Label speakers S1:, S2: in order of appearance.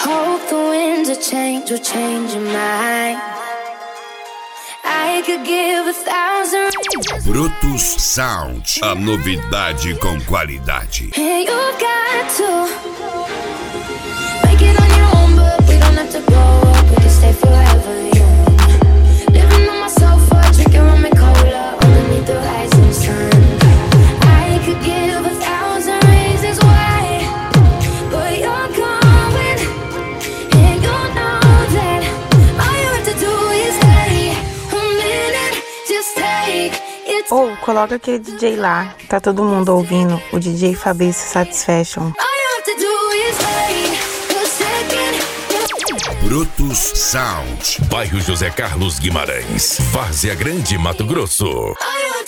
S1: Hope the winds of change will change your mind. I could give 1,000.
S2: Brutus Sound, a novidade com qualidade.
S1: And you got to make it on your own, but we don't have to grow up. We can stay forever young. Living on my sofa, drinking rum and cola underneath the rising sun. I could give 1,000 reasons why, but you're going, and you know that all you have to do is take a minute, just take it.
S3: Ou coloca aquele DJ lá, tá todo mundo ouvindo, o DJ Fabrício Satisfaction.
S1: All you have to do is take a second.
S2: Brutus Sound.
S4: Bairro José Carlos Guimarães, Várzea Grande, Mato Grosso.
S1: All you